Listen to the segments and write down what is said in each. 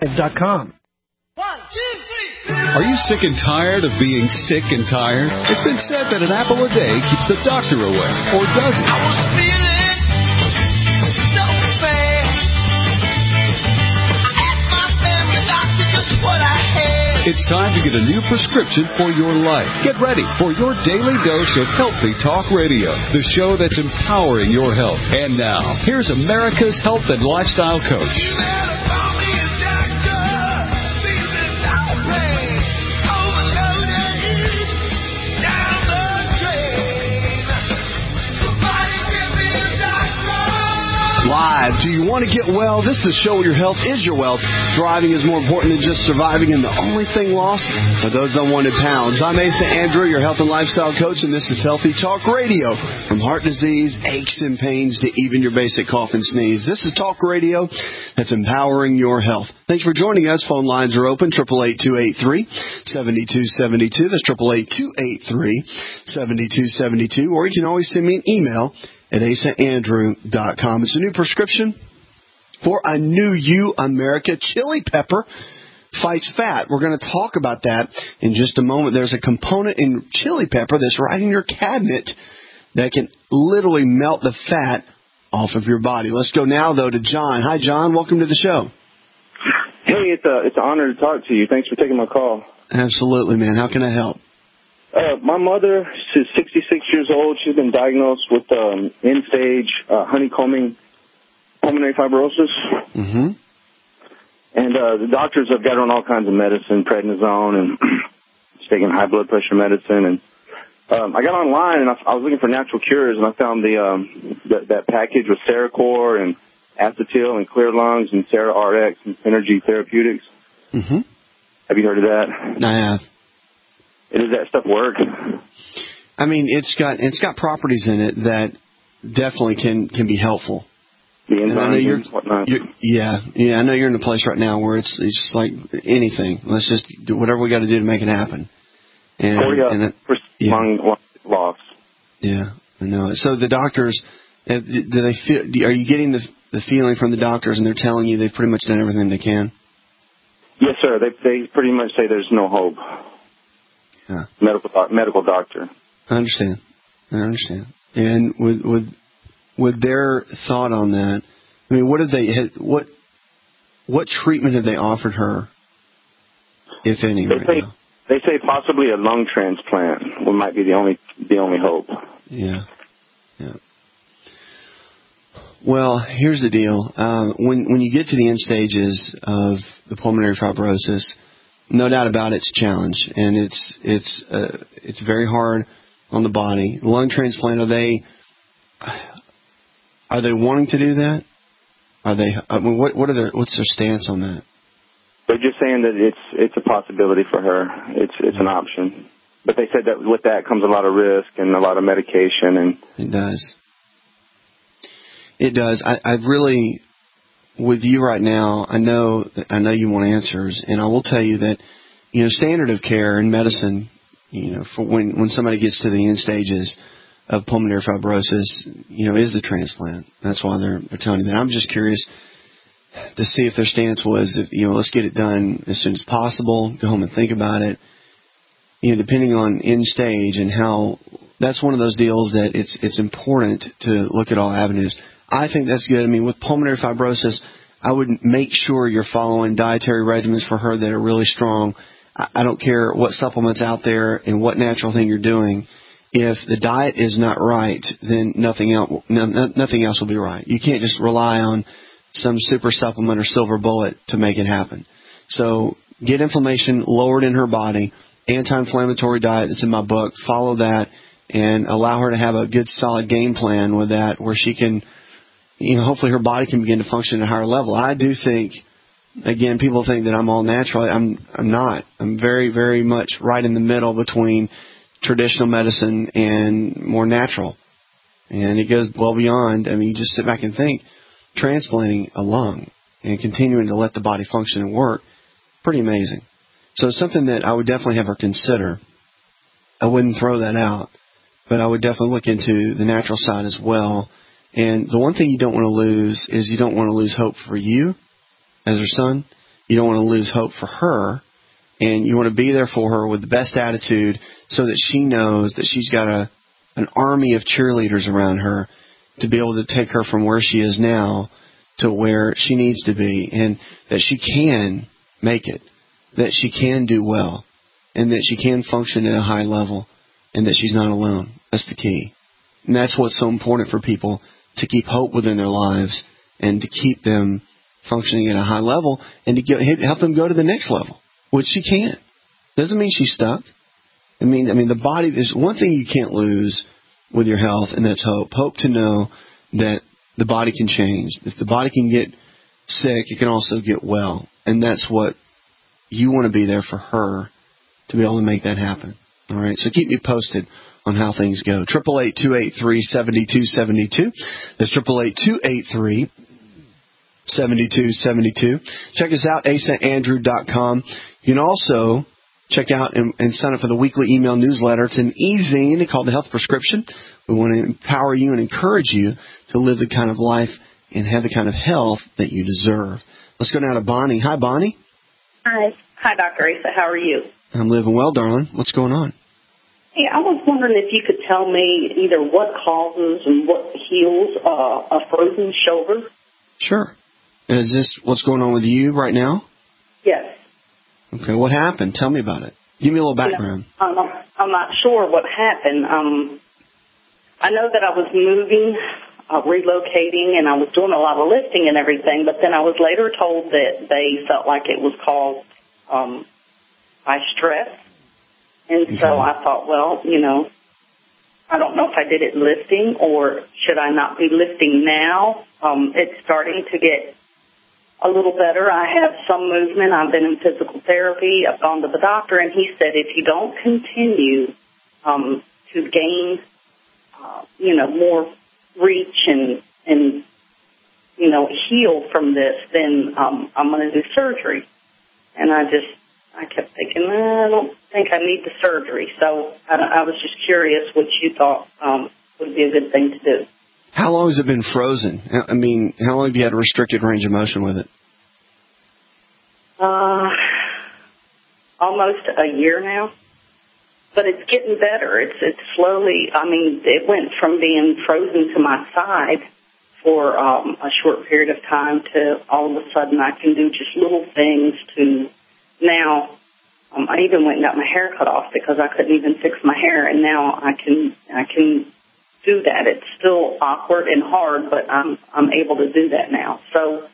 live.com. 1, 2, 3. Are you sick and tired of being sick and tired? It's been said that an apple a day keeps the doctor away, or does it? I was feeling so bad. I asked my family doctor just what I had. It's time to get a new prescription for your life. Get ready for your daily dose of Healthy Talk Radio, the show that's empowering your health. And now, here's America's health and lifestyle coach. You better call me a doctor. Feeling outraged. Overloaded. Down the drain. Somebody give me a doctor. Live. Do you want to get well? This is the show where your health is your wealth. Thriving is more important than just surviving, and the only thing lost are those unwanted pounds. I'm Asa Andrew, your health and lifestyle coach, and this is Healthy Talk Radio. From heart disease, aches and pains, to even your basic cough and sneeze. This is Talk Radio that's empowering your health. Thanks for joining us. Phone lines are open, 888-283-7272. That's 888-283-7272. Or you can always send me an email at asaandrew.com. It's a new prescription for a new you, America. Chili pepper fights fat. We're going to talk about that in just a moment. There's a component in chili pepper that's right in your cabinet that can literally melt the fat off of your body. Let's go now, though, to John. Hi, John. Welcome to the show. Hey, it's an honor to talk to you. Thanks for taking my call. Absolutely, man. How can I help? My mother, she's 66 years old. She's been diagnosed with end-stage honeycombing pulmonary fibrosis. Mm-hmm. And the doctors have got her on all kinds of medicine, prednisone, and she's taking high blood pressure medicine. And I got online, and I was looking for natural cures, and I found that package with Cerecor and Acetyl and Clear Lungs and CeraRx and Synergy Therapeutics. Mm-hmm. Have you heard of that? I have. Does that stuff work? I mean, it's got properties in it that definitely can be helpful. The and I know enzymes and whatnot. Yeah. I know you're in a place right now where it's just like anything. Let's just do whatever we got to do to make it happen. And lung loss. Yeah, I know. So the doctors, do they feel? Are you getting the feeling from the doctors, and they're telling you they've pretty much done everything they can? Yes, sir. They pretty much say there's no hope. Yeah. Medical doctor. I understand. And with their thought on that, I mean, what treatment have they offered her, if any, right now? They say possibly a lung transplant might be the only hope. Yeah. Well, here's the deal. When you get to the end stages of the pulmonary fibrosis, no doubt about it, it's a challenge, and it's very hard on the body. Lung transplant, are they wanting to do that? What's their stance on that? They're just saying that it's a possibility for her. It's an option. But they said that with that comes a lot of risk and a lot of medication. And it does. I really, with you right now, I know you want answers, and I will tell you that, standard of care in medicine, for when somebody gets to the end stages of pulmonary fibrosis, is the transplant. That's why they're telling you that. I'm just curious to see if their stance was, let's get it done as soon as possible, go home and think about it. Depending on end stage and how, that's one of those deals that it's important to look at all avenues. I think that's good. I mean, with pulmonary fibrosis, I would make sure you're following dietary regimens for her that are really strong. I don't care what supplements out there and what natural thing you're doing. If the diet is not right, then nothing else will be right. You can't just rely on some super supplement or silver bullet to make it happen. So get inflammation lowered in her body, anti-inflammatory diet that's in my book, follow that, and allow her to have a good solid game plan with that where she can, hopefully her body can begin to function at a higher level. I do think, again, people think that I'm all natural. I'm not. I'm very, very much right in the middle between traditional medicine and more natural. And it goes well beyond, you just sit back and think, transplanting a lung and continuing to let the body function and work, pretty amazing. So it's something that I would definitely have her consider. I wouldn't throw that out, but I would definitely look into the natural side as well. And the one thing you don't want to lose is you don't want to lose hope for you as her son, You don't want to lose hope for her, and you want to be there for her with the best attitude so that she knows that she's got an army of cheerleaders around her to be able to take her from where she is now to where she needs to be, and that she can make it, that she can do well, and that she can function at a high level, and that she's not alone. That's the key. And that's what's so important for people, to keep hope within their lives and to keep them functioning at a high level and to help them go to the next level, which she can. Doesn't mean she's stuck. I mean, the body, there's one thing you can't lose with your health, and that's hope. Hope to know that the body can change. If the body can get sick, it can also get well. And that's what you want to be there for her to be able to make that happen. All right, so keep me posted on how things go. 888-283-7272. That's 888-283-7272. Check us out, asaandrew.com. You can also check out and sign up for the weekly email newsletter. It's an e-zine called The Health Prescription. We want to empower you and encourage you to live the kind of life and have the kind of health that you deserve. Let's go now to Bonnie. Hi, Bonnie. Hi. Hi, Dr. Asa. How are you? I'm living well, darling. What's going on? Hey, I was wondering if you could tell me either what causes and what heals a frozen shoulder. Sure. Is this what's going on with you right now? Yes. Okay, what happened? Tell me about it. Give me a little background. I'm not sure what happened. I know that I was moving, relocating, and I was doing a lot of lifting and everything, but then I was later told that they felt like it was caused by stress. And so I thought, well, I don't know if I did it lifting or should I not be lifting now. It's starting to get a little better. I have some movement. I've been in physical therapy. I've gone to the doctor, and he said if you don't continue to gain, more reach and heal from this, then I'm going to do surgery. And I kept thinking, I don't think I need the surgery. So I was just curious what you thought would be a good thing to do. How long has it been frozen? I mean, how long have you had a restricted range of motion with it? Almost a year now. But it's getting better. It's slowly, it went from being frozen to my side for a short period of time to all of a sudden I can do just little things to now. I even went and got my hair cut off because I couldn't even fix my hair, and now I can do that. It's still awkward and hard, but I'm able to do that now. So,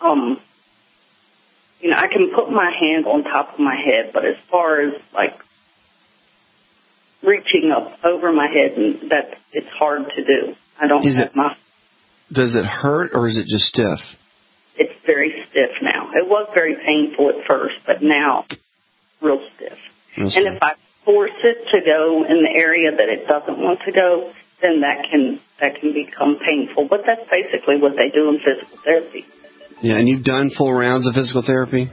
I can put my hand on top of my head, but as far as like reaching up over my head, and that it's hard to do. I don't have my. Does it hurt or is it just stiff? It's very stiff now. It was very painful at first, but now real stiff. And if I force it to go in the area that it doesn't want to go, then that can become painful. But that's basically what they do in physical therapy. Yeah, and you've done full rounds of physical therapy?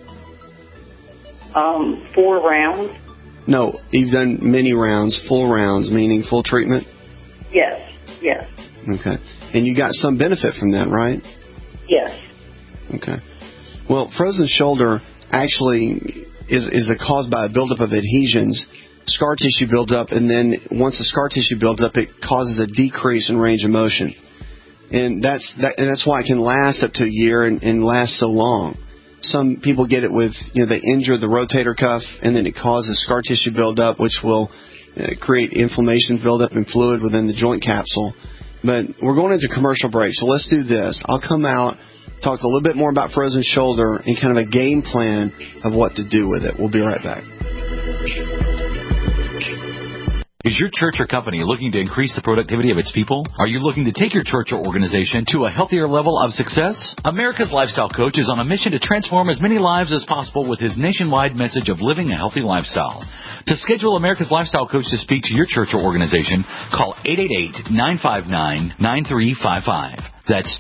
4 rounds. No, you've done many rounds, full rounds, meaning full treatment? Yes. Okay. And you got some benefit from that, right? Yes. Okay. Well, frozen shoulder actually is caused by a buildup of adhesions. Scar tissue builds up, and then once the scar tissue builds up, it causes a decrease in range of motion. And that's why it can last up to a year and last so long. Some people get it with, they injure the rotator cuff, and then it causes scar tissue buildup, which will create inflammation, buildup, and fluid within the joint capsule. But we're going into commercial break, so let's do this. I'll come out, talk a little bit more about frozen shoulder and kind of a game plan of what to do with it. We'll be right back. Is your church or company looking to increase the productivity of its people? Are you looking to take your church or organization to a healthier level of success? America's Lifestyle Coach is on a mission to transform as many lives as possible with his nationwide message of living a healthy lifestyle. To schedule America's Lifestyle Coach to speak to your church or organization, call 888-959-9355. That's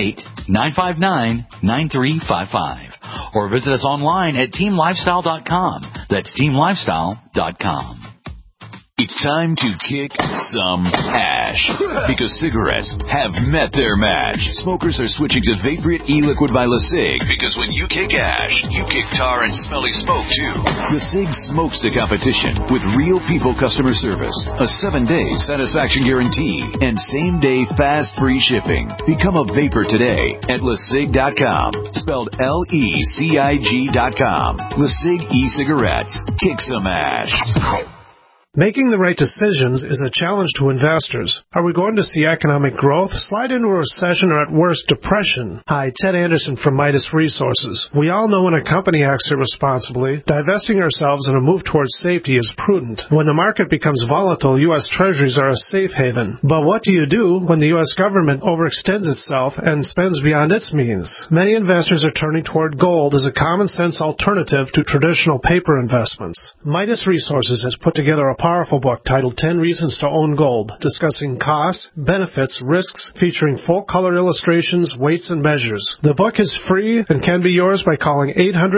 888-959-9355. Or visit us online at teamlifestyle.com. That's teamlifestyle.com. It's time to kick some ash. Because cigarettes have met their match. Smokers are switching to Vaporite e-liquid by LeSig. Because when you kick ash, you kick tar and smelly smoke too. LeSig smokes the competition with real people customer service, a 7-day satisfaction guarantee, and same-day fast free shipping. Become a vapor today at LeSig.com. Spelled LECIG.com. LeSig e-cigarettes. Kick some ash. Making the right decisions is a challenge to investors. Are we going to see economic growth, slide into a recession, or at worst, depression? Hi, Ted Anderson from Midas Resources. We all know when a company acts irresponsibly, divesting ourselves in a move towards safety is prudent. When the market becomes volatile, U.S. Treasuries are a safe haven. But what do you do when the U.S. government overextends itself and spends beyond its means? Many investors are turning toward gold as a common-sense alternative to traditional paper investments. Midas Resources has put together a powerful book titled 10 Reasons to Own Gold, discussing costs, benefits, risks, featuring full-color illustrations, weights, and measures. The book is free and can be yours by calling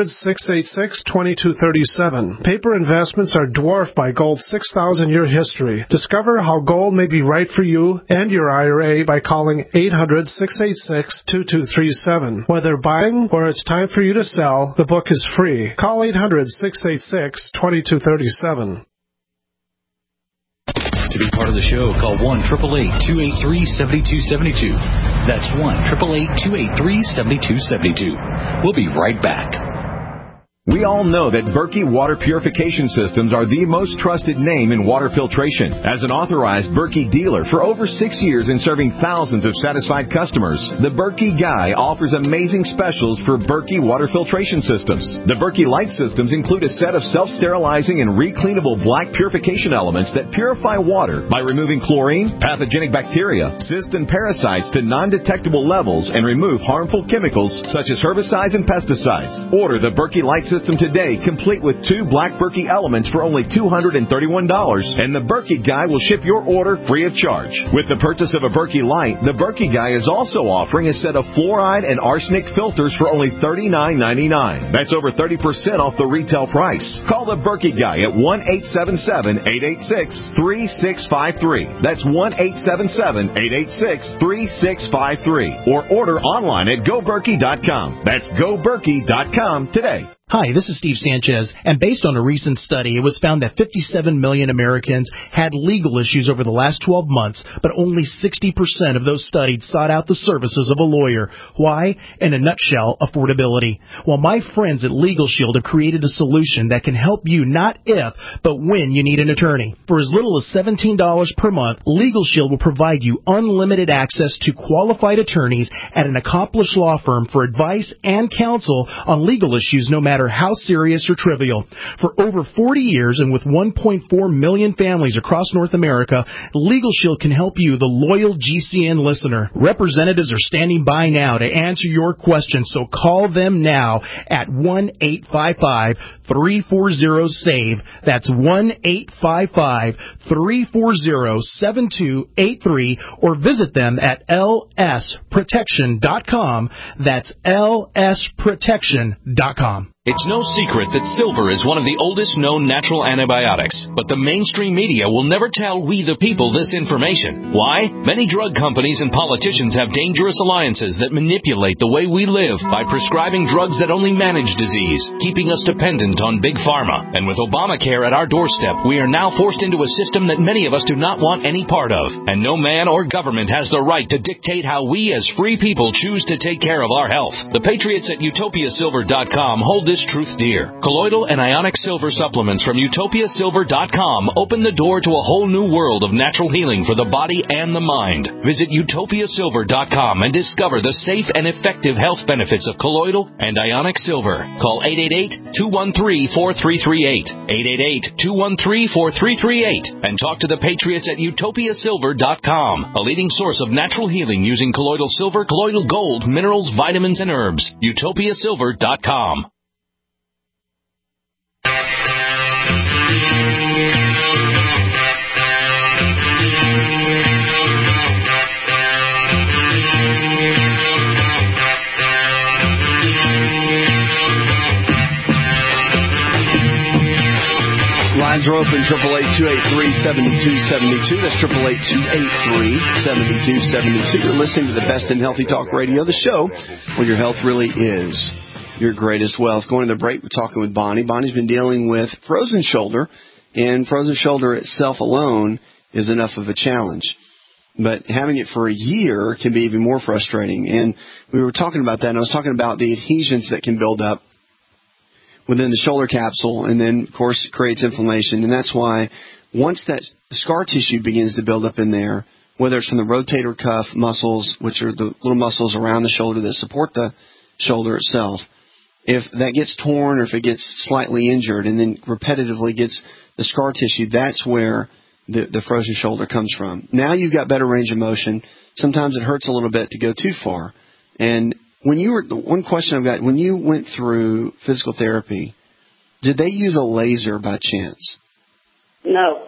800-686-2237. Paper investments are dwarfed by gold's 6,000-year history. Discover how gold may be right for you and your IRA by calling 800-686-2237. Whether buying or it's time for you to sell, the book is free. Call 800-686-2237. To be part of the show, call 1-888-283-7272. That's 1-888-283-7272. We'll be right back. We all know that Berkey Water Purification Systems are the most trusted name in water filtration. As an authorized Berkey dealer for over 6 years and serving thousands of satisfied customers, the Berkey Guy offers amazing specials for Berkey Water Filtration Systems. The Berkey Light Systems include a set of self-sterilizing and recleanable black purification elements that purify water by removing chlorine, pathogenic bacteria, cysts, and parasites to non-detectable levels and remove harmful chemicals such as herbicides and pesticides. Order the Berkey Light System today, complete with 2 black Berkey elements for only $231, and the Berkey Guy will ship your order free of charge. With the purchase of a Berkey Light, the Berkey Guy is also offering a set of fluoride and arsenic filters for only $39.99. That's over 30% off the retail price. Call the Berkey Guy at 1-877-886-3653. That's 1-877-886-3653. Or order online at GoBerkey.com. That's GoBerkey.com today. Hi, this is Steve Sanchez, and based on a recent study, it was found that 57 million Americans had legal issues over the last 12 months, but only 60% of those studied sought out the services of a lawyer. Why? In a nutshell, affordability. Well, my friends at Legal Shield have created a solution that can help you not if, but when you need an attorney. For as little as $17 per month, Legal Shield will provide you unlimited access to qualified attorneys at an accomplished law firm for advice and counsel on legal issues no matter how serious or trivial. For over 40 years and with 1.4 million families across North America, Legal Shield can help you, the loyal GCN listener. Representatives are standing by now to answer your questions, so call them now at 1-855-340-SAVE. That's 1-855-340-7283, or visit them at lsprotection.com. That's lsprotection.com. It's no secret that silver is one of the oldest known natural antibiotics, but the mainstream media will never tell we the people this information. Why? Many drug companies and politicians have dangerous alliances that manipulate the way we live by prescribing drugs that only manage disease, keeping us dependent on big pharma. And with Obamacare at our doorstep, we are now forced into a system that many of us do not want any part of. And no man or government has the right to dictate how we as free people choose to take care of our health. The patriots at utopiasilver.com hold this truth dear. Colloidal and ionic silver supplements from utopiasilver.com open the door to a whole new world of natural healing for the body and the mind. Visit utopiasilver.com and discover the safe and effective health benefits of colloidal and ionic silver. Call 888-213-4338. 888-213-4338 and talk to the patriots at utopiasilver.com, a leading source of natural healing using colloidal silver, colloidal gold, minerals, vitamins, and herbs. utopiasilver.com. Lines are open, 888-283-7272. That's 888-283-7272. You're listening to the Best in Healthy Talk Radio, the show where your health really is your greatest wealth. Going to the break, we're talking with Bonnie. Bonnie's been dealing with frozen shoulder, and frozen shoulder itself alone is enough of a challenge. But having it for a year can be even more frustrating. And we were talking about that, and I was talking about the adhesions that can build up within the shoulder capsule, and then, of course, it creates inflammation. And that's why once that scar tissue begins to build up in there, whether it's from the rotator cuff muscles, which are the little muscles around the shoulder that support the shoulder itself, if that gets torn or if it gets slightly injured and then repetitively gets the scar tissue, that's where the frozen shoulder comes from. Now you've got better range of motion. Sometimes it hurts a little bit to go too far. And one question I've got, when you went through physical therapy, did they use a laser by chance? No.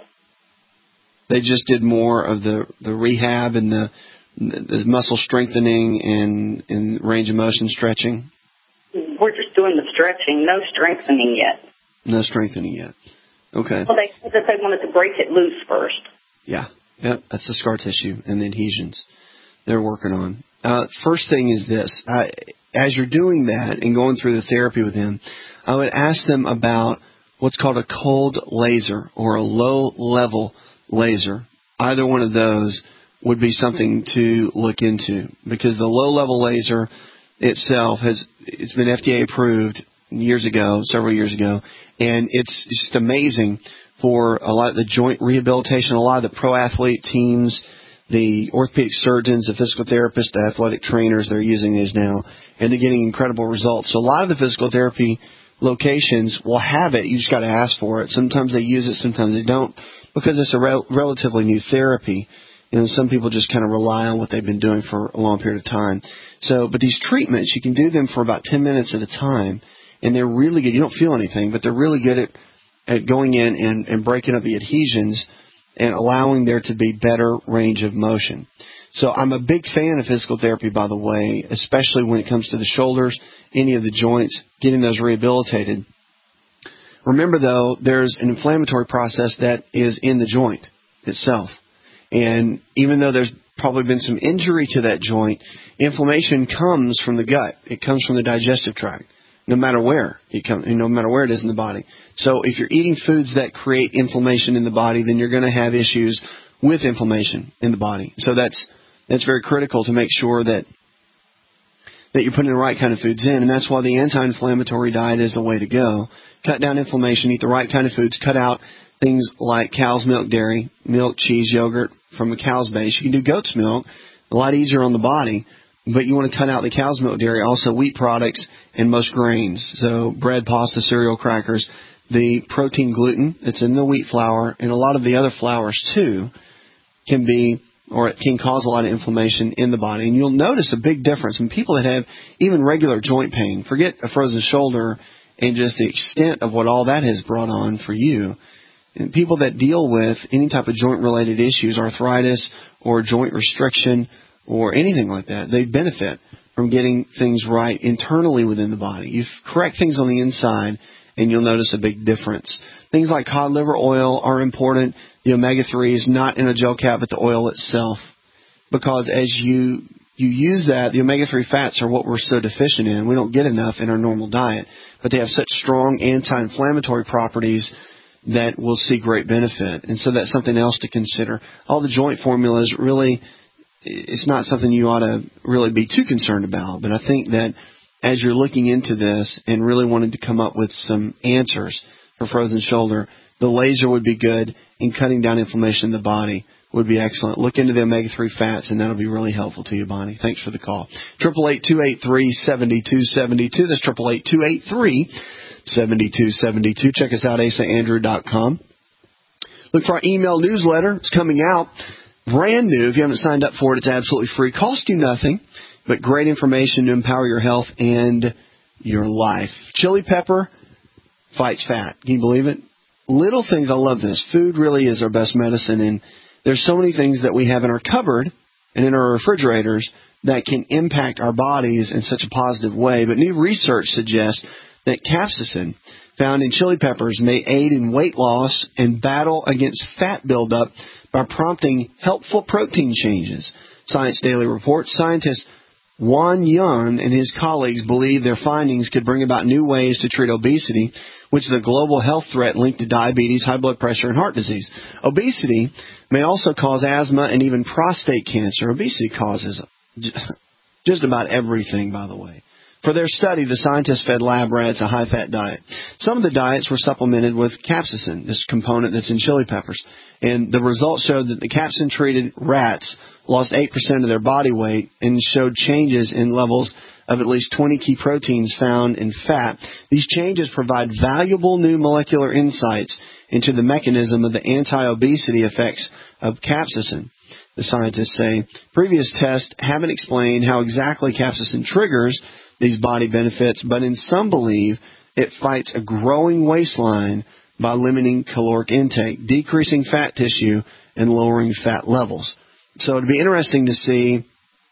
They just did more of the rehab and the muscle strengthening and range of motion stretching? We're just doing the stretching, no strengthening yet. No strengthening yet. Okay. Well, they said that they wanted to break it loose first. Yeah. Yep. That's the scar tissue and the adhesions they're working on. First thing is this. As you're doing that and going through the therapy with him, I would ask them about what's called a cold laser or a low-level laser. Either one of those would be something to look into, because the low-level laser itself it's been FDA approved several years ago, and it's just amazing for a lot of the joint rehabilitation, a lot of the pro athlete teams, the orthopedic surgeons, the physical therapists, the athletic trainers, they're using these now, and they're getting incredible results. So a lot of the physical therapy locations will have it. You just got to ask for it. Sometimes they use it, sometimes they don't, because it's a relatively new therapy. Some people just kind of rely on what they've been doing for a long period of time. But these treatments, you can do them for about 10 minutes at a time, and they're really good. You don't feel anything, but they're really good at going in and breaking up the adhesions and allowing there to be better range of motion. So I'm a big fan of physical therapy, by the way, especially when it comes to the shoulders, any of the joints, getting those rehabilitated. Remember, though, there's an inflammatory process that is in the joint itself. And even though there's probably been some injury to that joint, inflammation comes from the gut. It comes from the digestive tract, no matter where it is in the body. So if you're eating foods that create inflammation in the body, then you're going to have issues with inflammation in the body. So that's very critical to make sure that you're putting the right kind of foods in, and that's why the anti-inflammatory diet is the way to go. Cut down inflammation, eat the right kind of foods, cut out things like cow's milk, dairy, milk, cheese, yogurt from a cow's base. You can do goat's milk, a lot easier on the body, but you want to cut out the cow's milk, dairy, also wheat products and most grains. So bread, pasta, cereal, crackers, the protein gluten that's in the wheat flour, and a lot of the other flours too can cause a lot of inflammation in the body. And you'll notice a big difference in people that have even regular joint pain. Forget a frozen shoulder and just the extent of what all that has brought on for you. And people that deal with any type of joint-related issues, arthritis or joint restriction or anything like that, they benefit from getting things right internally within the body. You correct things on the inside, and you'll notice a big difference. Things like cod liver oil are important. The omega-3 is not in a gel cap, but the oil itself. Because as you use that, the omega-3 fats are what we're so deficient in. We don't get enough in our normal diet. But they have such strong anti-inflammatory properties that will see great benefit. And so that's something else to consider. All the joint formulas really, it's not something you ought to really be too concerned about. But I think that as you're looking into this and really wanting to come up with some answers for frozen shoulder, the laser would be good, and cutting down inflammation in the body would be excellent. Look into the omega-3 fats, and that'll be really helpful to you, Bonnie. Thanks for the call. 888-283-7272. That's 888-283-7272. Check us out, asaandrew.com. Look for our email newsletter. It's coming out brand new. If you haven't signed up for it, it's absolutely free. Cost you nothing, but great information to empower your health and your life. Chili pepper fights fat. Can you believe it? Little things. I love this. Food really is our best medicine, and there's so many things that we have in our cupboard and in our refrigerators that can impact our bodies in such a positive way. But new research suggests that capsaicin, found in chili peppers, may aid in weight loss and battle against fat buildup by prompting helpful protein changes. Science Daily reports scientist Juan Yun and his colleagues believe their findings could bring about new ways to treat obesity, which is a global health threat linked to diabetes, high blood pressure, and heart disease. Obesity may also cause asthma and even prostate cancer. Obesity causes just about everything, by the way. For their study, the scientists fed lab rats a high-fat diet. Some of the diets were supplemented with capsaicin, this component that's in chili peppers. And the results showed that the capsaicin-treated rats lost 8% of their body weight and showed changes in levels of at least 20 key proteins found in fat. These changes provide valuable new molecular insights into the mechanism of the anti-obesity effects of capsaicin. The scientists say previous tests haven't explained how exactly capsaicin triggers these body benefits, but in some believe it fights a growing waistline by limiting caloric intake, decreasing fat tissue, and lowering fat levels. So it'd be interesting to see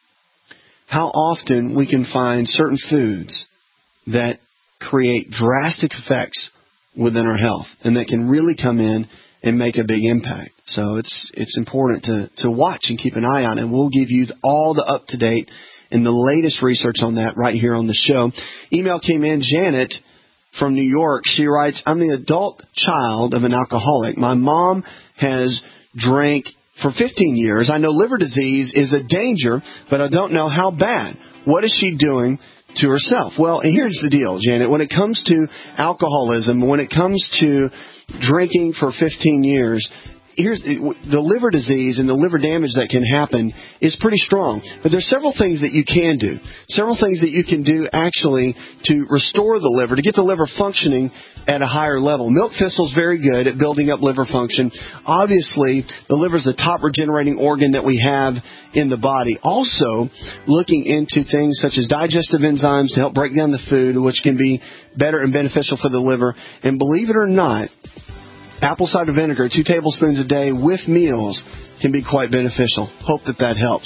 how often we can find certain foods that create drastic effects within our health and that can really come in and make a big impact. So it's important to watch and keep an eye on it. And we'll give you all the up-to-date and the latest research on that right here on the show. Email came in, Janet from New York. She writes, I'm the adult child of an alcoholic. My mom has drank for 15 years. I know liver disease is a danger, but I don't know how bad. What is she doing to herself? Well, here's the deal, Janet. When it comes to alcoholism, when it comes to drinking for 15 years, here's the liver disease and the liver damage that can happen is pretty strong. But there's several things that you can do. Several things that you can do actually to restore the liver, to get the liver functioning at a higher level. Milk thistle is very good at building up liver function. Obviously, the liver is the top regenerating organ that we have in the body. Also, looking into things such as digestive enzymes to help break down the food, which can be better and beneficial for the liver. And believe it or not, apple cider vinegar, 2 tablespoons a day with meals can be quite beneficial. Hope that helps.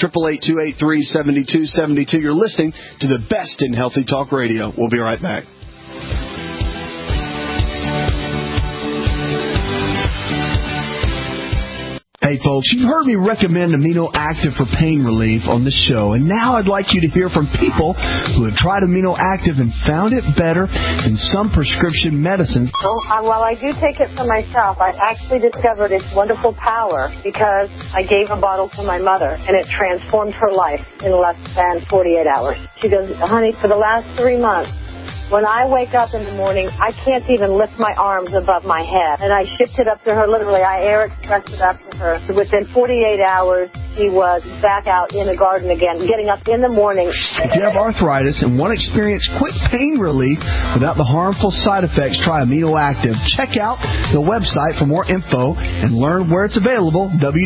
888-283-7272. You're listening to the best in Healthy Talk Radio. We'll be right back. Hey folks, you've heard me recommend Amino Active for pain relief on this show, and now I'd like you to hear from people who have tried Amino Active and found it better than some prescription medicines. Well, I do take it for myself. I actually discovered its wonderful power because I gave a bottle to my mother, and it transformed her life in less than 48 hours. She goes, honey, for the last 3 months, when I wake up in the morning, I can't even lift my arms above my head. And I shipped it up to her, literally. I air expressed it up to her. So within 48 hours, she was back out in the garden again, getting up in the morning. If you have arthritis and want to experience quick pain relief without the harmful side effects, try Amino Active. Check out the website for more info and learn where it's available,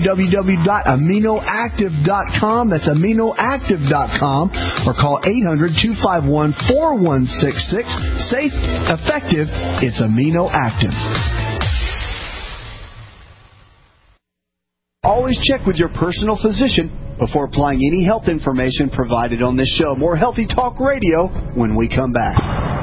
www.aminoactive.com. That's aminoactive.com, or call 800-251-4166. Safe, effective, it's Amino Active. Always check with your personal physician before applying any health information provided on this show. More Healthy Talk Radio when we come back.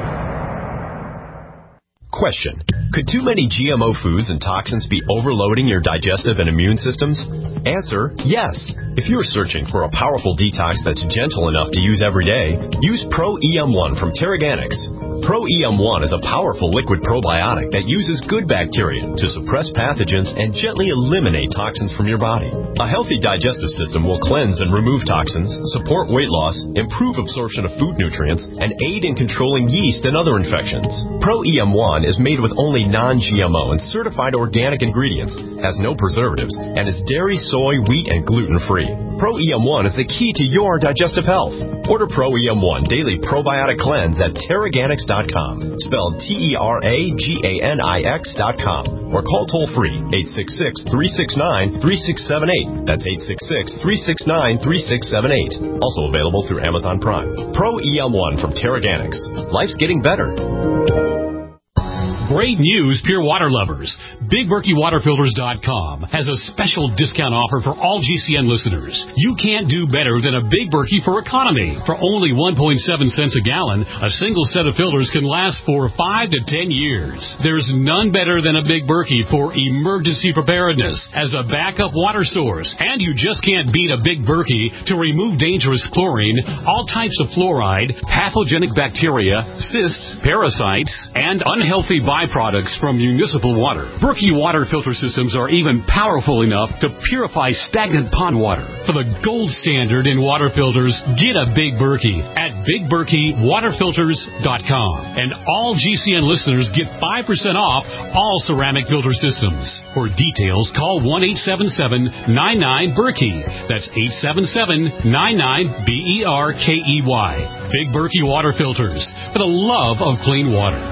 Question: could too many GMO foods and toxins be overloading your digestive and immune systems? Answer: yes. If you're searching for a powerful detox that's gentle enough to use every day, use Pro EM1 from Teraganix. Pro EM1 is a powerful liquid probiotic that uses good bacteria to suppress pathogens and gently eliminate toxins from your body. A healthy digestive system will cleanse and remove toxins, support weight loss, improve absorption of food nutrients, and aid in controlling yeast and other infections. Pro EM1 is made with only non-GMO and certified organic ingredients, has no preservatives, and is dairy, soy, wheat, and gluten-free. Pro EM1 is the key to your digestive health. Order Pro EM1 Daily Probiotic Cleanse at Teraganix.com, spelled Teraganix.com, or call toll-free 866-369-3678. That's 866-369-3678. Also available through Amazon Prime. Pro EM1 from Teraganix. Life's getting better. Great news, pure water lovers. BigBerkeyWaterFilters.com has a special discount offer for all GCN listeners. You can't do better than a Big Berkey for economy. For only 1.7 cents a gallon, a single set of filters can last for 5 to 10 years. There's none better than a Big Berkey for emergency preparedness as a backup water source. And you just can't beat a Big Berkey to remove dangerous chlorine, all types of fluoride, pathogenic bacteria, cysts, parasites, and unhealthy byproducts from municipal water. Berkey water filter systems are even powerful enough to purify stagnant pond water. For the gold standard in water filters, get a Big Berkey at BigBerkeyWaterFilters.com. And all GCN listeners get 5% off all ceramic filter systems. For details, call 1-877-99-BERKEY. That's 877-99-BERKEY. Big Berkey Water Filters, for the love of clean water.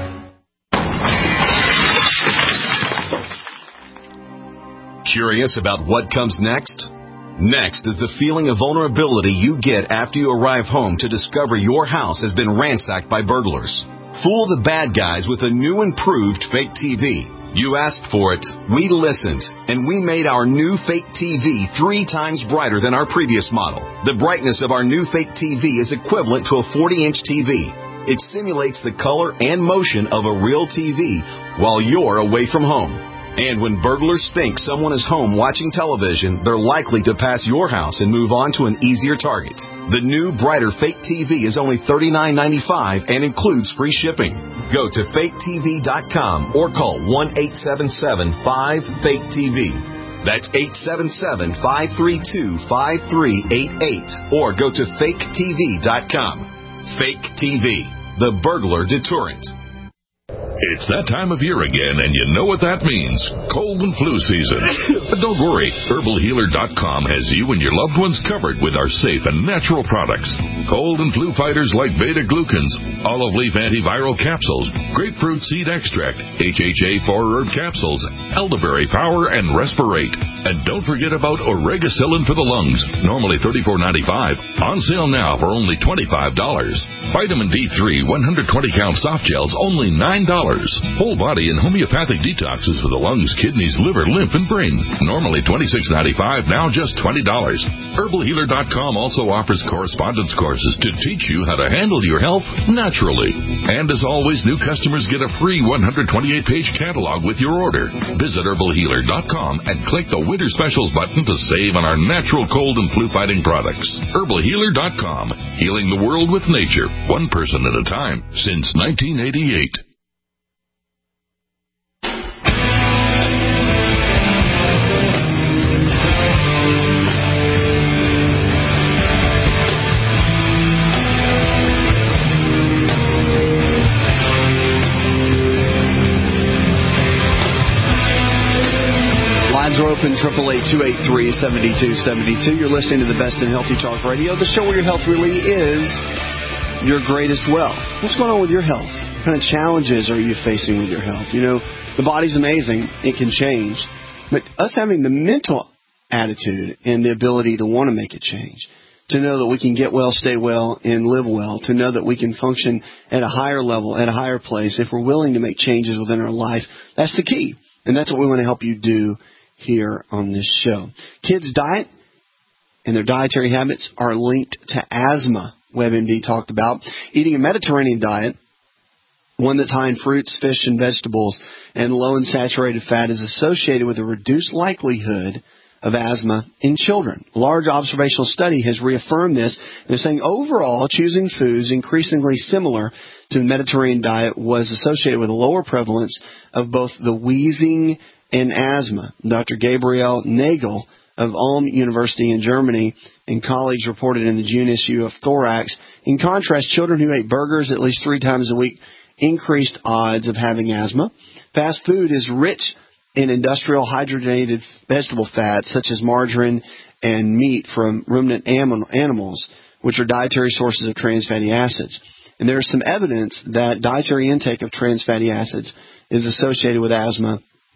Curious about what comes next? Next is the feeling of vulnerability you get after you arrive home to discover your house has been ransacked by burglars. Fool the bad guys with a new improved fake TV. You asked for it, we listened, and we made our new fake TV 3 times brighter than our previous model. The brightness of our new fake TV is equivalent to a 40-inch TV. It simulates the color and motion of a real TV while you're away from home. And when burglars think someone is home watching television, they're likely to pass your house and move on to an easier target. The new, brighter fake TV is only $39.95 and includes free shipping. Go to faketv.com or call 1-877-5-FAKE-TV. That's 877-532-5388. Or go to faketv.com. Fake TV, the burglar deterrent. It's that time of year again, and you know what that means. Cold and flu season. But don't worry. HerbalHealer.com has you and your loved ones covered with our safe and natural products. Cold and flu fighters like beta-glucans, olive leaf antiviral capsules, grapefruit seed extract, HHA 4-herb capsules, elderberry power, and respirate. And don't forget about Oregacillin for the lungs, normally $34.95. On sale now for only $25. Vitamin D3 120-count soft gels, only $9. Whole body and homeopathic detoxes for the lungs, kidneys, liver, lymph, and brain. Normally $26.95, now just $20. HerbalHealer.com also offers correspondence courses to teach you how to handle your health naturally. And as always, new customers get a free 128-page catalog with your order. Visit HerbalHealer.com and click the Winter Specials button to save on our natural cold and flu-fighting products. HerbalHealer.com, healing the world with nature, one person at a time, since 1988. Are open, 888-283-7272. You're listening to the best in Healthy Talk Radio, the show where your health really is your greatest wealth. What's going on with your health? What kind of challenges are you facing with your health? You know, the body's amazing. It can change. But us having the mental attitude and the ability to want to make a change, to know that we can get well, stay well, and live well, to know that we can function at a higher level, at a higher place, if we're willing to make changes within our life, that's the key. And that's what we want to help you do here on this show. Kids' diet and their dietary habits are linked to asthma, WebMD talked about. Eating a Mediterranean diet, one that's high in fruits, fish, and vegetables, and low in saturated fat, is associated with a reduced likelihood of asthma in children. A large observational study has reaffirmed this. They're saying overall, choosing foods increasingly similar to the Mediterranean diet was associated with a lower prevalence of both the wheezing and asthma. Dr. Gabriel Nagel of Ulm University in Germany and colleagues reported in the June issue of Thorax. In contrast, children who ate burgers at least 3 times a week increased odds of having asthma. Fast food is rich in industrial hydrogenated vegetable fats such as margarine and meat from ruminant animals, which are dietary sources of trans fatty acids. And there is some evidence that dietary intake of trans fatty acids is associated with asthma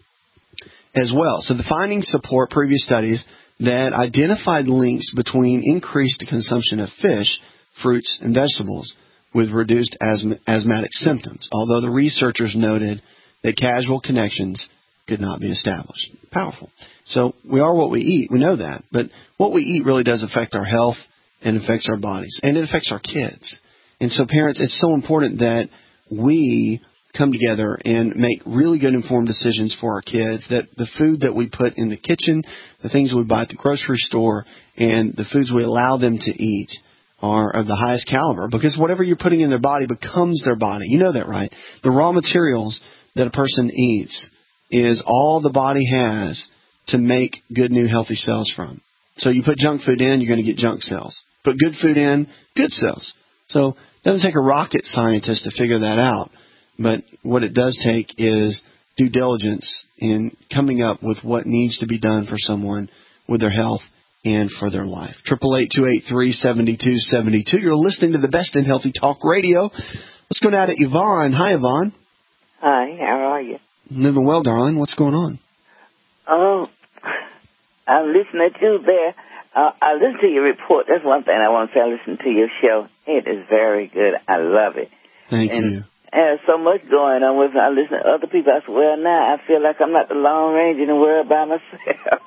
as well. So the findings support previous studies that identified links between increased consumption of fish, fruits, and vegetables with reduced asthmatic symptoms, although the researchers noted that casual connections could not be established. Powerful. So we are what we eat. We know that. But what we eat really does affect our health and affects our bodies. And it affects our kids. And so, parents, it's so important that we come together and make really good informed decisions for our kids, that the food that we put in the kitchen, the things we buy at the grocery store, and the foods we allow them to eat are of the highest caliber, because whatever you're putting in their body becomes their body. You know that, right? The raw materials that a person eats is all the body has to make good, new, healthy cells from. So you put junk food in, you're going to get junk cells. Put good food in, good cells. So it doesn't take a rocket scientist to figure that out. But what it does take is due diligence in coming up with what needs to be done for someone with their health and for their life. 888-283-7272. You're listening to the best in healthy talk radio. Let's go now to Yvonne. Hi, Yvonne. Hi, how are you? Living well, darling. What's going on? Oh, I'm listening to you there. I listen to your report. That's one thing I want to say. I listen to your show. It is very good. I love it. Thank you. There's so much going on with it. I listen to other people. I said, well, now I feel like I'm not the Lone Ranger in the world by myself.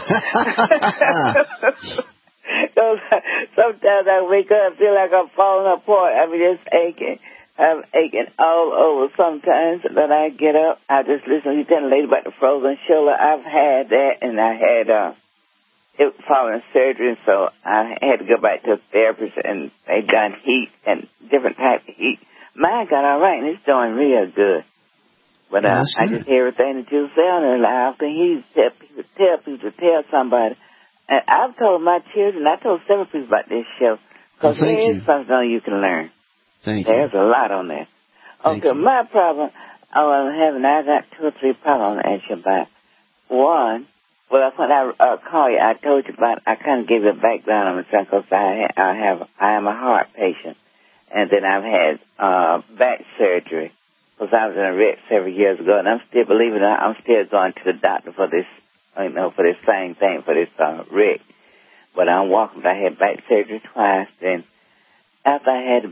Sometimes I wake up and feel like I'm falling apart. I'm just aching. I'm aching all over sometimes. But I get up. I just listen. You telling the lady about the frozen shoulder. I've had that, and I had it following surgery, so I had to go back to a therapist, and they done heat and different type of heat. Mine got all right, and it's doing real good. But I just hear everything that you're saying, and I often hear people tell somebody. And I've told my children, I told several people about this show, because there is something on you can learn. There's a lot on there. Okay, my problem, I got 2 or 3 problems to ask you about. One, well, when I called you, I told you about, I kind of gave you a background on myself, because I am a heart patient. And then I've had back surgery, because I was in a wreck several years ago, and I'm still, believe it or not, I'm still going to the doctor for this, for this same thing, for this wreck. But I'm walking, I had back surgery twice, then after I had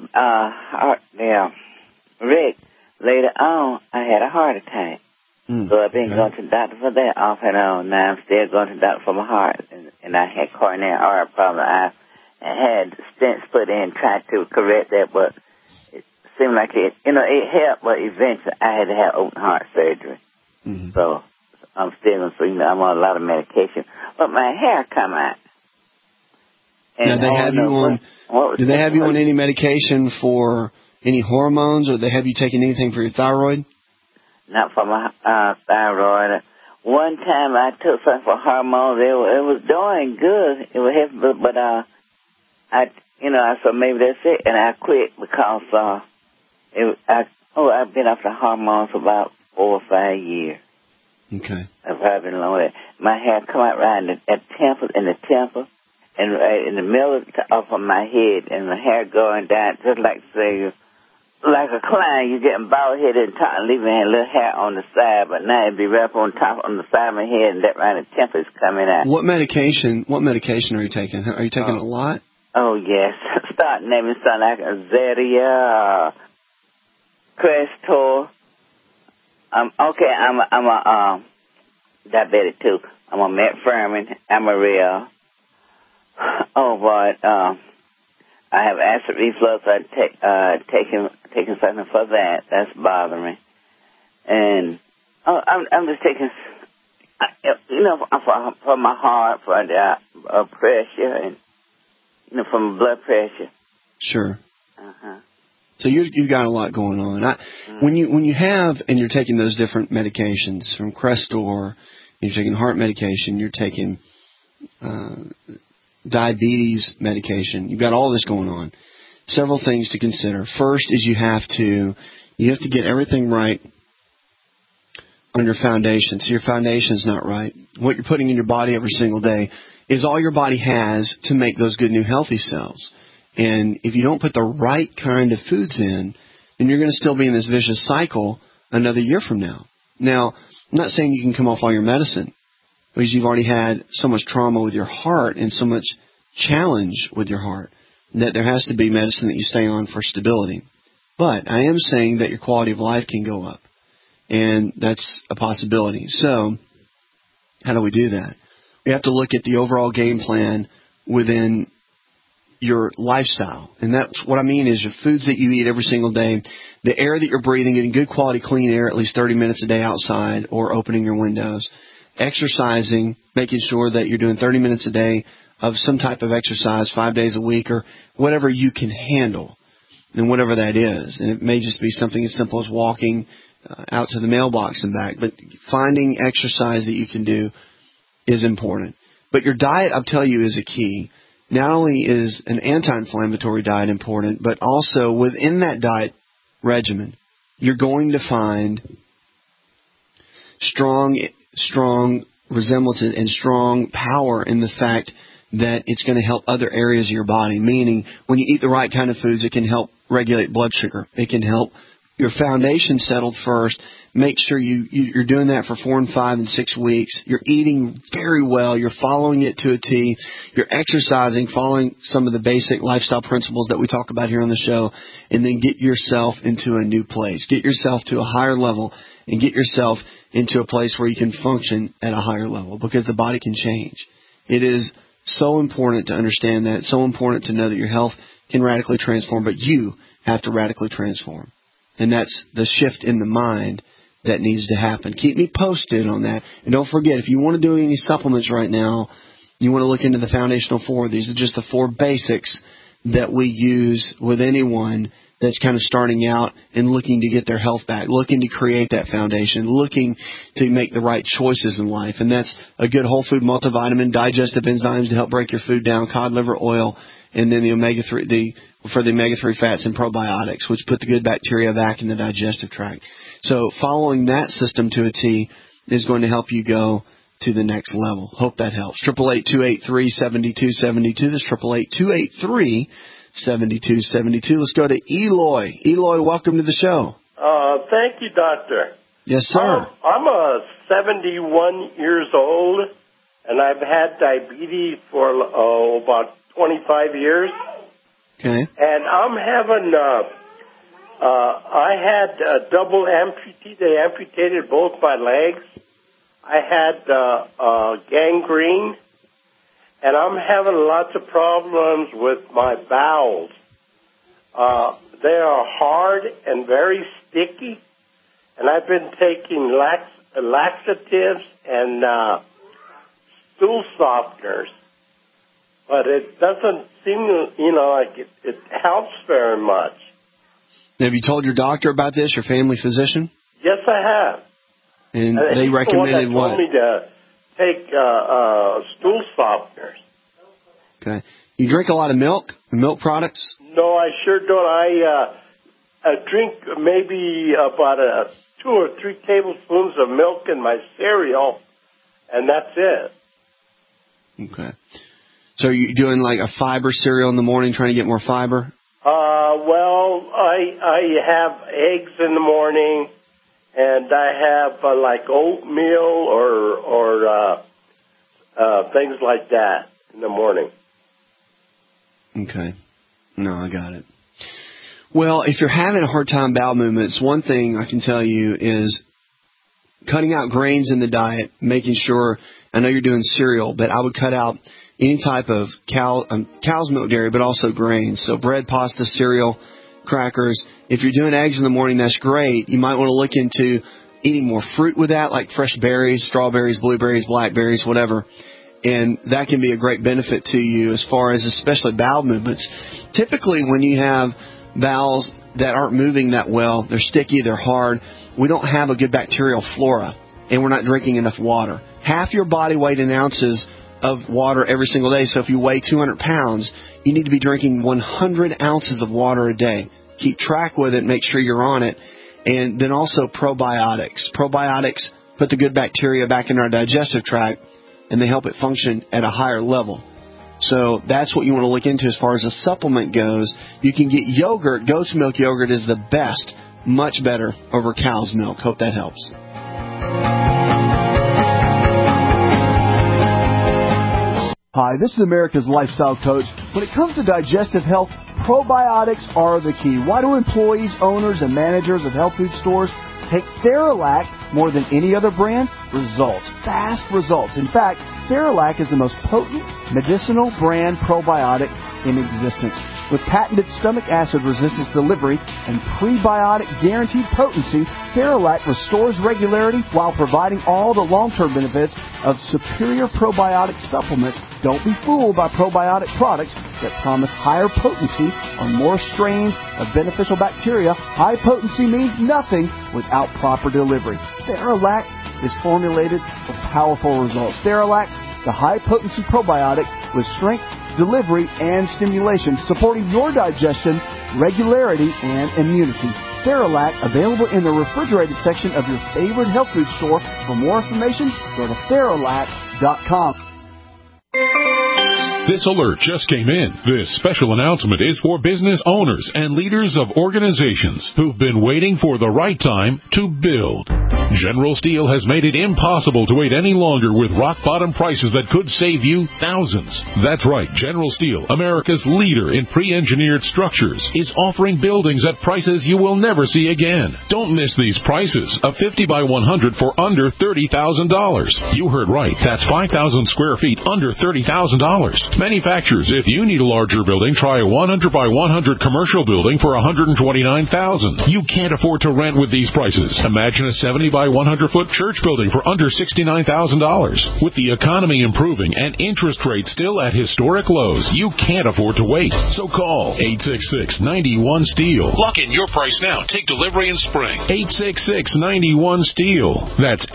wreck, later on, I had a heart attack. So I've been going to the doctor for that off and on. Now I'm still going to the doctor for my heart, and I had coronary artery problem. I had stents put in, tried to correct that, but it seemed like it helped, but eventually I had to have open heart surgery. So I'm still, I'm on a lot of medication. But my hair come out. And now, do they have you on any medication for any hormones, or they have you taking anything for your thyroid? Not for my thyroid. One time I took something for hormones. It was doing good. It was heavy, but I thought maybe that's it, and I quit because I've been off the hormones for about 4 or 5 years. Okay. I've probably been along with it. My hair come out right in the temple, and right in the middle of my head, and the hair going down, just like say, like a clown. You're getting bald headed and leaving a little hair on the side, but now it'd be right up on top on the side of my head, and that right in the temple is coming out. What medication are you taking? Are you taking a lot? Oh, yes. Start naming something like Zeria, Crestor. I'm a diabetic too. I'm on metformin, Amaryl. Oh, but I have acid reflux. I taking something for that. That's bothering me. And I'm just taking, for my heart, for the pressure, and for my blood pressure. Sure. So you've got a lot going on. When you have and you're taking those different medications from Crestor, you're taking heart medication, you're taking diabetes medication. You've got all this going on. Several things to consider. First is you have to get everything right on your foundation. So your foundation's not right. What you're putting in your body every single day is all your body has to make those good, new, healthy cells. And if you don't put the right kind of foods in, then you're going to still be in this vicious cycle another year from now. Now, I'm not saying you can come off all your medicine, because you've already had so much trauma with your heart and so much challenge with your heart that there has to be medicine that you stay on for stability. But I am saying that your quality of life can go up. And that's a possibility. So how do we do that? We have to look at the overall game plan within your lifestyle. And that's what I mean is your foods that you eat every single day, the air that you're breathing, getting good quality clean air at least 30 minutes a day outside or opening your windows, exercising, making sure that you're doing 30 minutes a day of some type of exercise 5 days a week or whatever you can handle and whatever that is. And it may just be something as simple as walking out to the mailbox and back, but finding exercise that you can do is important. But your diet, I'll tell you, is a key. Not only is an anti-inflammatory diet important, but also within that diet regimen, you're going to find strong resemblances and strong power in the fact that it's going to help other areas of your body, meaning when you eat the right kind of foods, it can help regulate blood sugar. It can help your foundation settled first. Make sure you're doing that for 4 and 5 and 6 weeks. You're eating very well. You're following it to a T. You're exercising, following some of the basic lifestyle principles that we talk about here on the show, and then get yourself into a new place. Get yourself to a higher level and get yourself into a place where you can function at a higher level because the body can change. It is so important to understand that. It's so important to know that your health can radically transform, but you have to radically transform. And that's the shift in the mind that needs to happen. Keep me posted on that. And don't forget, if you want to do any supplements right now, you want to look into the Foundational 4. These are just the 4 basics that we use with anyone that's kind of starting out and looking to get their health back, looking to create that foundation, looking to make the right choices in life. And that's a good whole food multivitamin, digestive enzymes to help break your food down, cod liver oil, and then the omega-3, for the omega-3 fats and probiotics, which put the good bacteria back in the digestive tract. So following that system to a T is going to help you go to the next level. Hope that helps. 888-283-7272. This 888-283-7272. Let's go to Eloy. Eloy, welcome to the show. Thank you, Doctor. Yes, sir. I'm 71 years old, and I've had diabetes for about 25 years. Okay. And I'm having, I had double amputee. They amputated both my legs. I had gangrene, and I'm having lots of problems with my bowels. They are hard and very sticky, and I've been taking laxatives and stool softeners. But it doesn't seem, like it helps very much. Have you told your doctor about this, your family physician? Yes, I have. And they recommended what? Told me to take stool softeners. Okay. You drink a lot of milk products? No, I sure don't. I drink maybe about 2 or 3 tablespoons of milk in my cereal, and that's it. Okay. So are you doing like a fiber cereal in the morning, trying to get more fiber? Well, I have eggs in the morning, and I have like oatmeal or things like that in the morning. Okay. No, I got it. Well, if you're having a hard time bowel movements, one thing I can tell you is cutting out grains in the diet, making sure, I know you're doing cereal, but I would cut out any type of cow's milk dairy, but also grains. So bread, pasta, cereal, crackers. If you're doing eggs in the morning, that's great. You might want to look into eating more fruit with that, like fresh berries, strawberries, blueberries, blackberries, whatever. And that can be a great benefit to you as far as especially bowel movements. Typically when you have bowels that aren't moving that well, they're sticky, they're hard, we don't have a good bacterial flora, and we're not drinking enough water. Half your body weight in ounces of water every single day. So if you weigh 200 pounds, you need to be drinking 100 ounces of water a day. Keep track with it, make sure you're on it. And then also probiotics. Probiotics put the good bacteria back in our digestive tract, and they help it function at a higher level. So that's what you want to look into as far as a supplement goes. You can get yogurt. Goat's milk yogurt is the best, much better over cow's milk. Hope that helps. Hi, this is America's Lifestyle Coach. When it comes to digestive health, probiotics are the key. Why do employees, owners, and managers of health food stores Take Theralac more than any other brand, results, fast results. In fact, Theralac is the most potent medicinal brand probiotic in existence. With patented stomach acid resistance delivery and prebiotic guaranteed potency, Theralac restores regularity while providing all the long-term benefits of superior probiotic supplements. Don't be fooled by probiotic products that promise higher potency on more strains of beneficial bacteria. High potency means nothing without proper delivery. Theralac is formulated for powerful results. Theralac, the high-potency probiotic with strength, delivery, and stimulation, supporting your digestion, regularity, and immunity. Theralac, available in the refrigerated section of your favorite health food store. For more information, go to Theralac.com. This alert just came in. This special announcement is for business owners and leaders of organizations who've been waiting for the right time to build. General Steel has made it impossible to wait any longer with rock-bottom prices that could save you thousands. That's right, General Steel, America's leader in pre-engineered structures, is offering buildings at prices you will never see again. Don't miss these prices. A 50 by 100 for under $30,000. You heard right. That's 5,000 square feet under $30,000. Manufacturers, if you need a larger building, try a 100 by 100 commercial building for $129,000. You can't afford to rent with these prices. Imagine a 70 by 100-foot church building for under $69,000. With the economy improving and interest rates still at historic lows, you can't afford to wait. So call 866-91-STEEL. Lock in your price now. Take delivery in spring. 866-91-STEEL. That's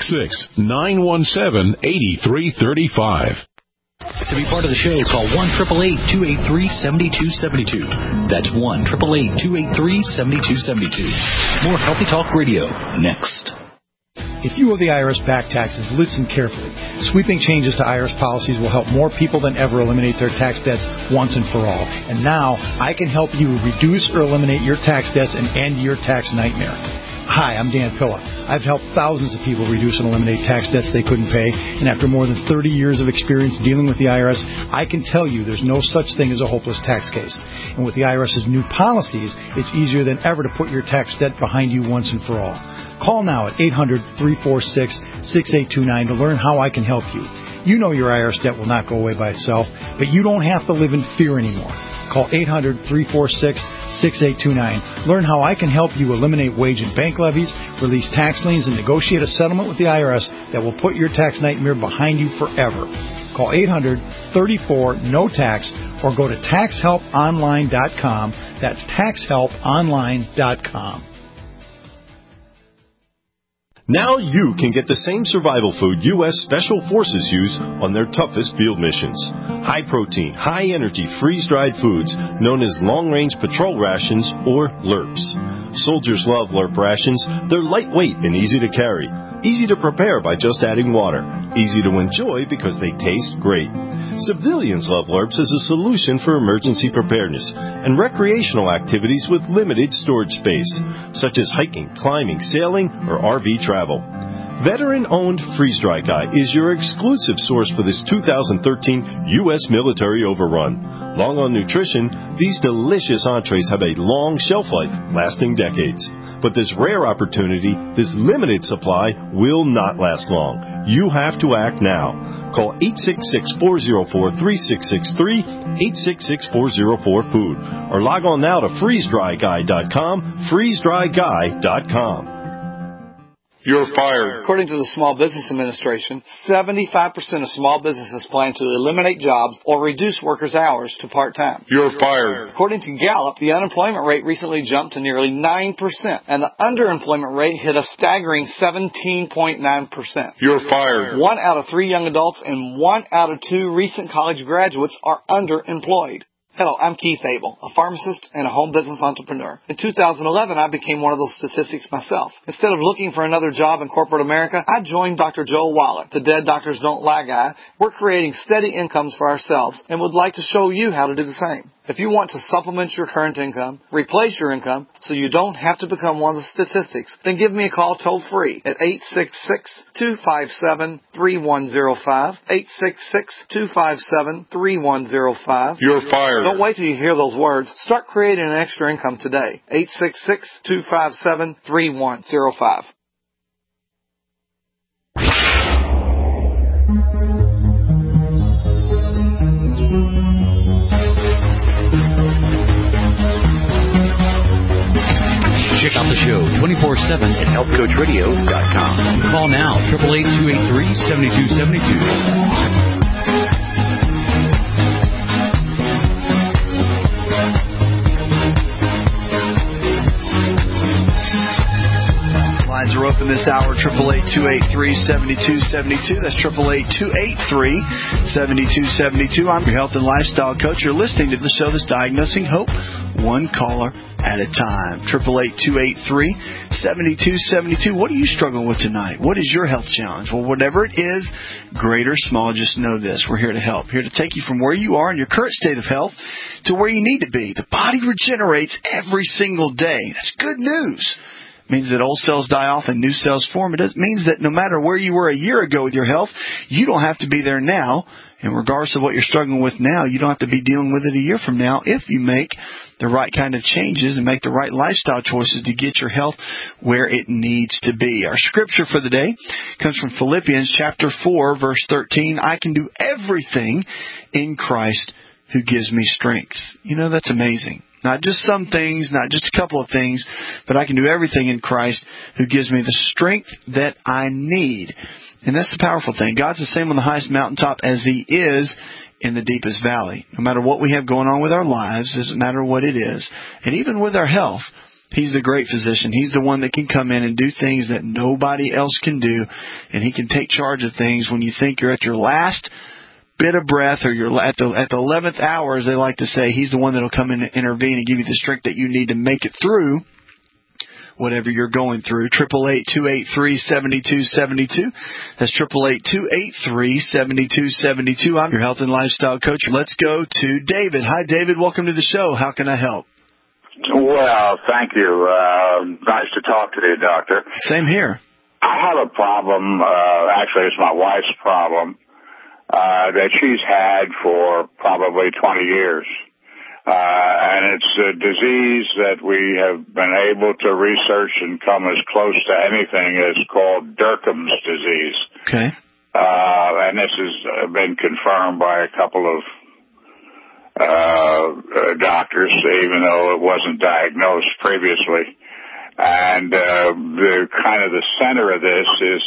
866-917-8335. To be part of the show, call 1-888-283-7272. That's 1-888-283-7272. More Healthy Talk Radio next. If you owe the IRS back taxes, listen carefully. Sweeping changes to IRS policies will help more people than ever eliminate their tax debts once and for all. And now, I can help you reduce or eliminate your tax debts and end your tax nightmare. Hi, I'm Dan Pilla. I've helped thousands of people reduce and eliminate tax debts they couldn't pay, and after more than 30 years of experience dealing with the IRS, I can tell you there's no such thing as a hopeless tax case. And with the IRS's new policies, it's easier than ever to put your tax debt behind you once and for all. Call now at 800-346-6829 to learn how I can help you. You know your IRS debt will not go away by itself, but you don't have to live in fear anymore. Call 800-346-6829. Learn how I can help you eliminate wage and bank levies, release tax liens, and negotiate a settlement with the IRS that will put your tax nightmare behind you forever. Call 800-34-NO-TAX or go to TaxHelpOnline.com. That's TaxHelpOnline.com. Now you can get the same survival food U.S. Special Forces use on their toughest field missions. High-protein, high-energy, freeze-dried foods known as long-range patrol rations, or LRPs. Soldiers love LRP rations. They're lightweight and easy to carry. Easy to prepare by just adding water. Easy to enjoy because they taste great. Civilians love LRPs as a solution for emergency preparedness and recreational activities with limited storage space, such as hiking, climbing, sailing, or RV travel. Veteran-owned Freeze Dry Guy is your exclusive source for this 2013 U.S. military overrun. Long on nutrition, these delicious entrees have a long shelf life, lasting decades. But this rare opportunity, this limited supply, will not last long. You have to act now. Call 866-404-3663, 866-404-FOOD, or log on now to freezedryguy.com, freezedryguy.com. You're fired. According to the Small Business Administration, 75% of small businesses plan to eliminate jobs or reduce workers' hours to part-time. You're fired. According to Gallup, the unemployment rate recently jumped to nearly 9%, and the underemployment rate hit a staggering 17.9%. You're fired. 1 out of 3 young adults and 1 out of 2 recent college graduates are underemployed. Hello, I'm Keith Abel, a pharmacist and a home business entrepreneur. In 2011, I became one of those statistics myself. Instead of looking for another job in corporate America, I joined Dr. Joel Wallach, the Dead Doctors Don't Lie guy. We're creating steady incomes for ourselves and would like to show you how to do the same. If you want to supplement your current income, replace your income, so you don't have to become one of the statistics, then give me a call toll-free at 866-257-3105, 866-257-3105. You're fired. Don't wait till you hear those words. Start creating an extra income today. 866-257-3105. Check out the show 24/7 at healthcoachradio.com. Call now, 888-283-7272. Lines are open this hour, 888-283-7272. That's 888-283-7272. I'm your health and lifestyle coach. You're listening to the show that's diagnosing hope, one caller at a time. 888-283-7272. What are you struggling with tonight? What is your health challenge? Well, whatever it is, great or small, just know this. We're here to help. Here to take you from where you are in your current state of health to where you need to be. The body regenerates every single day. That's good news. It means that old cells die off and new cells form. It means that no matter where you were a year ago with your health, you don't have to be there now. And regardless of what you're struggling with now, you don't have to be dealing with it a year from now if you make the right kind of changes and make the right lifestyle choices to get your health where it needs to be. Our scripture for the day comes from Philippians chapter 4, verse 13. I can do everything in Christ who gives me strength. You know, that's amazing. Not just some things, not just a couple of things, but I can do everything in Christ who gives me the strength that I need. And that's the powerful thing. God's the same on the highest mountaintop as He is in the deepest valley. No matter what we have going on with our lives, doesn't matter what it is, and even with our health, He's the great physician. He's the one that can come in and do things that nobody else can do, and He can take charge of things when you think you're at your last bit of breath, or you're at the 11th hour, as they like to say. He's the one that will come in and intervene and give you the strength that you need to make it through whatever you're going through. 888-283-7272. That's 888-283-7272. I'm your health and lifestyle coach. Let's go to David. Hi, David. Welcome to the show. How can I help? Well, thank you. Nice to talk to you, doctor. Same here. I have a problem. Actually, it's my wife's problem. That she's had for probably 20 years. And it's a disease that we have been able to research and come as close to anything as called Derkham's disease. Okay. And this has been confirmed by a couple of doctors, even though it wasn't diagnosed previously. And the center of this is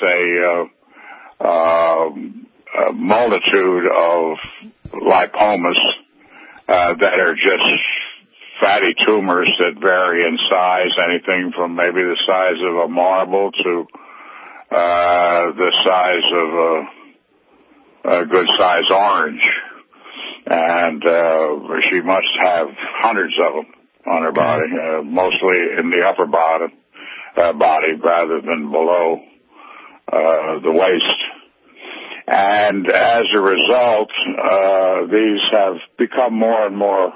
a multitude of lipomas that are just fatty tumors that vary in size, anything from maybe the size of a marble to the size of a good-sized orange. And she must have hundreds of them on her body, mostly in the upper body rather than below the waist. And as a result, these have become more and more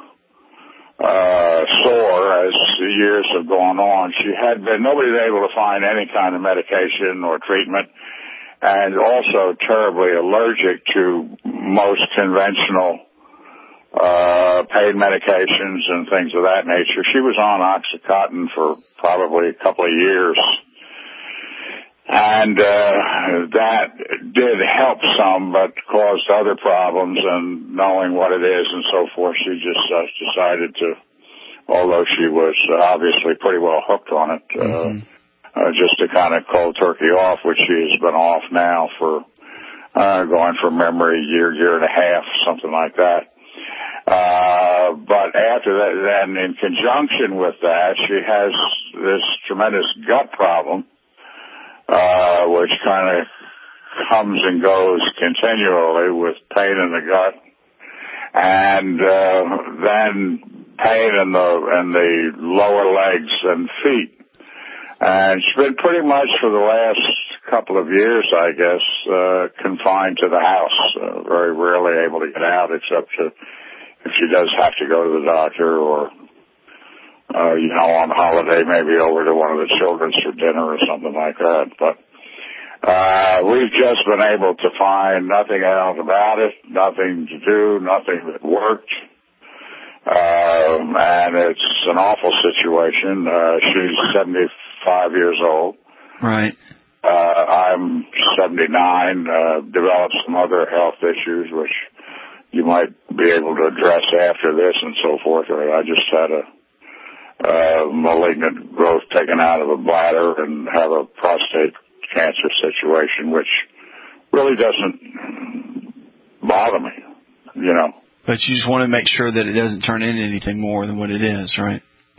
sore as the years have gone on. Nobody was able to find any kind of medication or treatment, and also terribly allergic to most conventional pain medications and things of that nature. She was on OxyContin for probably a couple of years. And that did help some, but caused other problems, and knowing what it is and so forth, she just decided to, although she was obviously pretty well hooked on it, just to kind of cold turkey off, which she has been off now for going from memory year and a half, something like that. But after that, then in conjunction with that, she has this tremendous gut problem, which kind of comes and goes continually with pain in the gut, and then pain in the lower legs and feet. And she's been pretty much for the last couple of years, I guess, confined to the house, very rarely able to get out except to if she does have to go to the doctor or, on holiday, maybe over to one of the children's for dinner or something like that. But we've just been able to find nothing else about it, nothing to do, nothing that worked. And it's an awful situation. She's 75 years old. Right. I'm 79, developed some other health issues, which you might be able to address after this and so forth. I just had a malignant growth taken out of a bladder and have a prostate cancer situation, which really doesn't bother me, But you just want to make sure that it doesn't turn into anything more than what it is, right?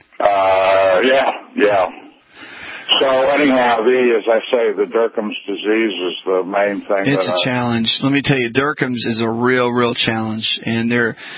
Yeah. So anyhow, as I say, the Derkham's disease is the main thing. It's a challenge. Let me tell you, Derkham's is a real challenge, and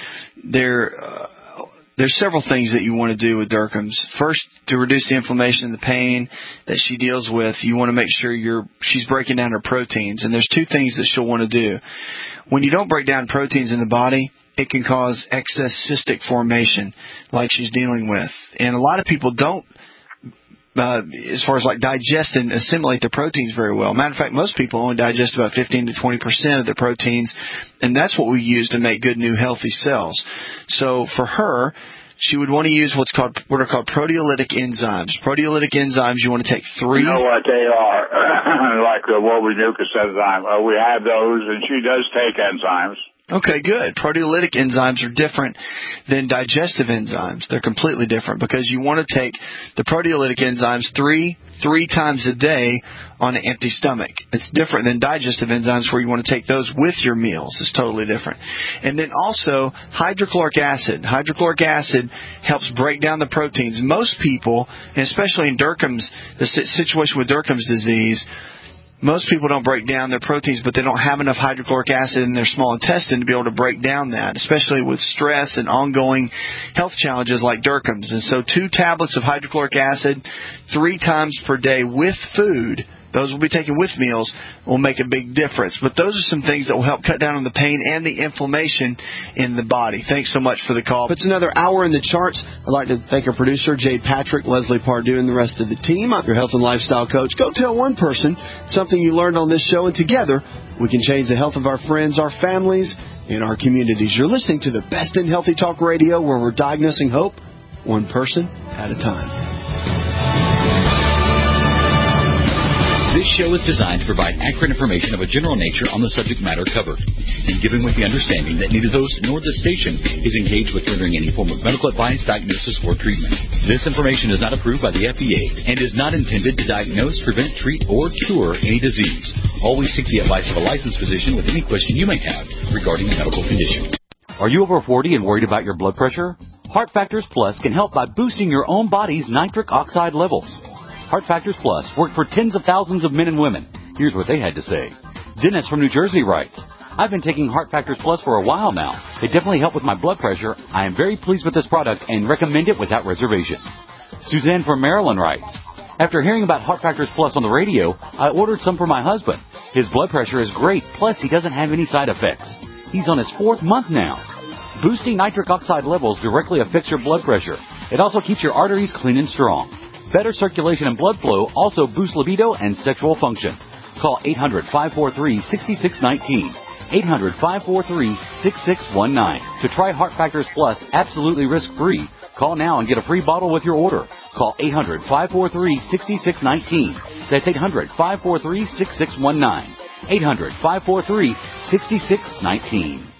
there's several things that you want to do with Derkham's. First, to reduce the inflammation and the pain that she deals with, you want to make sure she's breaking down her proteins. And there's two things that she'll want to do. When you don't break down proteins in the body, it can cause excess cystic formation like she's dealing with. And a lot of people don't, as far as like digest and assimilate the proteins very well. Matter of fact, most people only digest about 15 to 20% of the proteins, and that's what we use to make good new healthy cells. So for her, she would want to use what are called proteolytic enzymes. Proteolytic enzymes, you want to take 3. You know what they are, like the Wobbenucas enzyme. We have those, and she does take enzymes. Okay, good. Proteolytic enzymes are different than digestive enzymes. They're completely different because you want to take the proteolytic enzymes three times a day on an empty stomach. It's different than digestive enzymes where you want to take those with your meals. It's totally different. And then also hydrochloric acid. Hydrochloric acid helps break down the proteins. Most people, and especially in Derkham's, the situation with Derkham's disease, most people don't break down their proteins, but they don't have enough hydrochloric acid in their small intestine to be able to break down that, especially with stress and ongoing health challenges like Derkham's. And so 2 tablets of hydrochloric acid 3 times per day with food, those will be taken with meals, will make a big difference. But those are some things that will help cut down on the pain and the inflammation in the body. Thanks so much for the call. It's another hour in the charts. I'd like to thank our producer, Jay Patrick, Leslie Pardue, and the rest of the team. I'm your health and lifestyle coach. Go tell one person something you learned on this show, and together we can change the health of our friends, our families, and our communities. You're listening to the best in healthy talk radio, where we're diagnosing hope one person at a time. This show is designed to provide accurate information of a general nature on the subject matter covered, and given with the understanding that neither the host nor the station is engaged with rendering any form of medical advice, diagnosis, or treatment. This information is not approved by the FDA and is not intended to diagnose, prevent, treat, or cure any disease. Always seek the advice of a licensed physician with any question you may have regarding a medical condition. Are you over 40 and worried about your blood pressure? Heart Factors Plus can help by boosting your own body's nitric oxide levels. Heart Factors Plus work for tens of thousands of men and women. Here's what they had to say. Dennis from New Jersey writes, I've been taking Heart Factors Plus for a while now. It definitely helped with my blood pressure. I am very pleased with this product and recommend it without reservation. Suzanne from Maryland writes, after hearing about Heart Factors Plus on the radio, I ordered some for my husband. His blood pressure is great, plus he doesn't have any side effects. He's on his 4th month now. Boosting nitric oxide levels directly affects your blood pressure. It also keeps your arteries clean and strong. Better circulation and blood flow also boosts libido and sexual function. Call 800-543-6619. 800-543-6619. To try Heart Factors Plus absolutely risk-free, call now and get a free bottle with your order. Call 800-543-6619. That's 800-543-6619. 800-543-6619.